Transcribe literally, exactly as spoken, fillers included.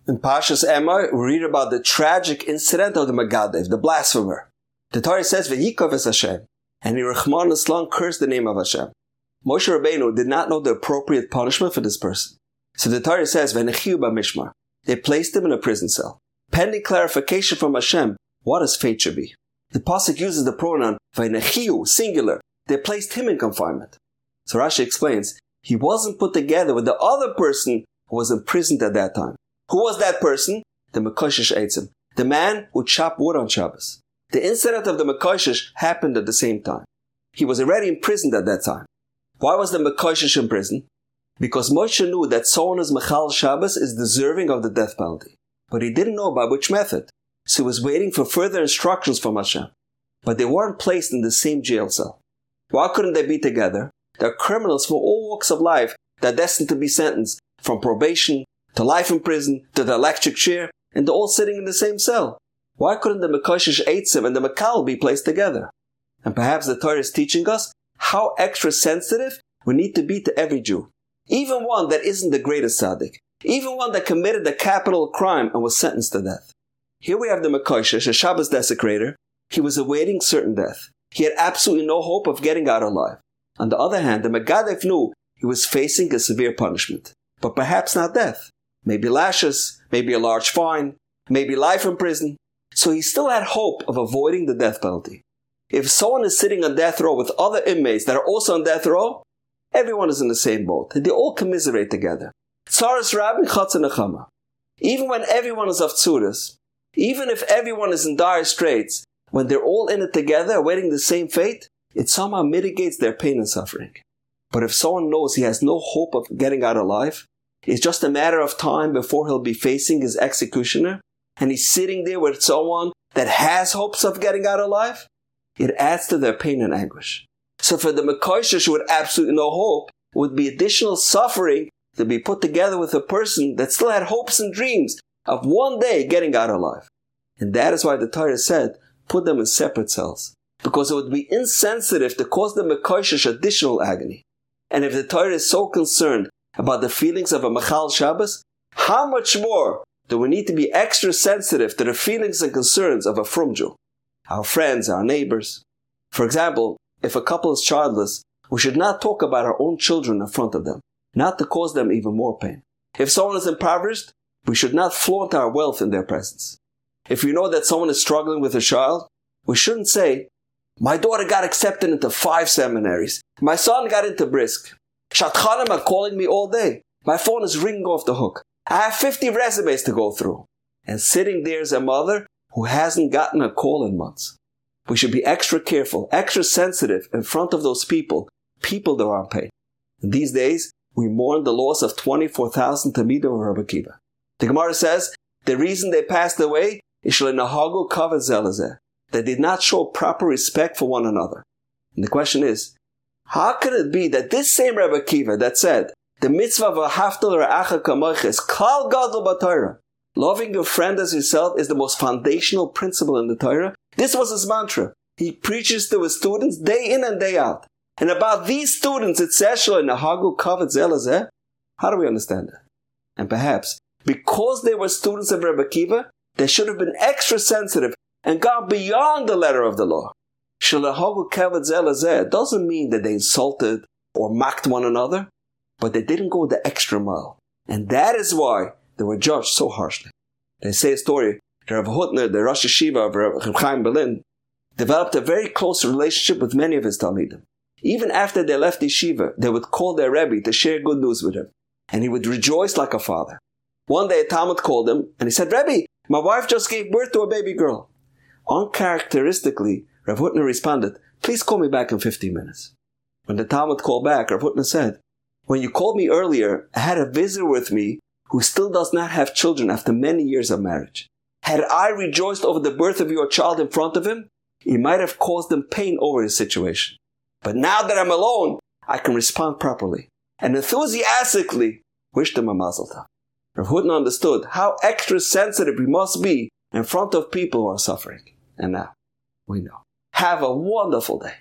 In Pashas Emor, we read about the tragic incident of the Megadev, the blasphemer. The Torah says, "V'yikav es Hashem," and he Rachman Islam cursed the name of Hashem. Moshe Rabbeinu did not know the appropriate punishment for this person. So the Torah says, "V'nechiu b'mishmar." They placed him in a prison cell, pending clarification from Hashem what his fate should be. The pasuk uses the pronoun "v'nechiu," singular. They placed him in confinement. So Rashi explains, he wasn't put together with the other person who was imprisoned at that time. Who was that person? The Mekoshesh Eitzim, the man who chopped wood on Shabbos. The incident of the Mekoshesh happened at the same time. He was already imprisoned at that time. Why was the Mekoshesh in prison? Because Moshe knew that someone who's Mechal Shabbos is deserving of the death penalty. But he didn't know by which method. So he was waiting for further instructions from Hashem. But they weren't placed in the same jail cell. Why couldn't they be together? They're criminals from all walks of life that are destined to be sentenced from probation to life in prison, to the electric chair, and they're all sitting in the same cell. Why couldn't the Mekoshesh Eitzim and the Mekal be placed together? And perhaps the Torah is teaching us how extra sensitive we need to be to every Jew. Even one that isn't the greatest tzaddik. Even one that committed a capital crime and was sentenced to death. Here we have the Mekoshesh, a Shabbos desecrator. He was awaiting certain death. He had absolutely no hope of getting out alive. On the other hand, the Megadev knew he was facing a severe punishment. But perhaps not death. Maybe lashes, maybe a large fine, maybe life in prison. So he still had hope of avoiding the death penalty. If someone is sitting on death row with other inmates that are also on death row, everyone is in the same boat. They all commiserate together. Tzaras Rabbi Chatz Nechama. Even when everyone is of tzuras, even if everyone is in dire straits, when they're all in it together, awaiting the same fate, it somehow mitigates their pain and suffering. But if someone knows he has no hope of getting out alive, it's just a matter of time before he'll be facing his executioner, and he's sitting there with someone that has hopes of getting out alive, it adds to their pain and anguish. So for the Mekoshesh who had absolutely no hope, it would be additional suffering to be put together with a person that still had hopes and dreams of one day getting out alive. And that is why the Torah said, put them in separate cells. Because it would be insensitive to cause the Mekoshesh additional agony. And if the Torah is so concerned about the feelings of a Mechal Shabbos, how much more do we need to be extra sensitive to the feelings and concerns of a Frum Jew? Our friends, our neighbors. For example, if a couple is childless, we should not talk about our own children in front of them, not to cause them even more pain. If someone is impoverished, we should not flaunt our wealth in their presence. If we know that someone is struggling with a child, we shouldn't say, "My daughter got accepted into five seminaries. My son got into Brisk. Shatchanim are calling me all day. My phone is ringing off the hook. I have fifty resumes to go through." And sitting there is a mother who hasn't gotten a call in months. We should be extra careful, extra sensitive in front of those people, people that are in pain. And these days, we mourn the loss of twenty-four thousand Talmidim of Rabbi Akiva. The Gemara says, the reason they passed away is Shlenahagu Kavod Zeh Lezeh. They did not show proper respect for one another. And the question is, how could it be that this same Rabbi Akiva that said, the mitzvah of V'ahavta l're'acha kamocha is klal gadol b'Torah, loving your friend as yourself is the most foundational principle in the Torah, this was his mantra. He preaches to his students day in and day out. And about these students, it says, Shlenahagu Kavod Zeh Lezeh. How do we understand that? And perhaps, because they were students of Rabbi Akiva, they should have been extra sensitive and gone beyond the letter of the law. Shlenahagu Kavod Zeh Lezeh doesn't mean that they insulted or mocked one another, but they didn't go the extra mile. And that is why they were judged so harshly. They say a story, Rav Hutner, the Rosh Yeshiva of Rav Chaim Berlin, developed a very close relationship with many of his Talmidim. Even after they left Yeshiva, they would call their Rebbe to share good news with him. And he would rejoice like a father. One day a Talmud called him and he said, "Rebbe, my wife just gave birth to a baby girl." Uncharacteristically, Rav Hutner responded, "Please call me back in fifteen minutes. When the Talmud called back, Rav Hutner said, "When you called me earlier, I had a visitor with me who still does not have children after many years of marriage. Had I rejoiced over the birth of your child in front of him, it might have caused him pain over his situation. But now that I'm alone, I can respond properly and enthusiastically wish them a mazel tov." Rav Hutner understood how extra sensitive we must be in front of people who are suffering. And now, we know. Have a wonderful day.